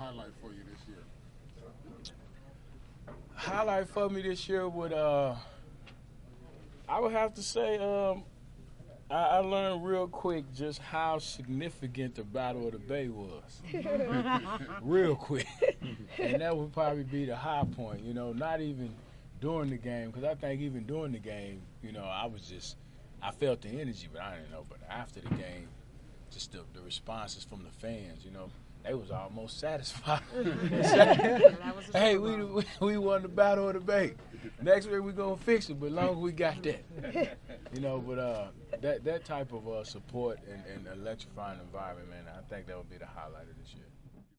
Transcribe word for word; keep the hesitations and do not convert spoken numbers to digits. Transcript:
highlight for you this year? Highlight for me this year would, uh, I would have to say, um, I, I learned real quick just how significant the Battle of the Bay was. Real quick. And that would probably be the high point, you know, not even during the game, because I think even during the game, you know, I was just, I felt the energy, but I didn't know. But after the game, just the, the responses from the fans, you know, they was almost satisfied. Hey, we, we we won the Battle of the Bay. Next week we gonna fix it, but long as we got that, you know. But uh, that that type of uh, support and, and electrifying environment, man, I think that would be the highlight of this year.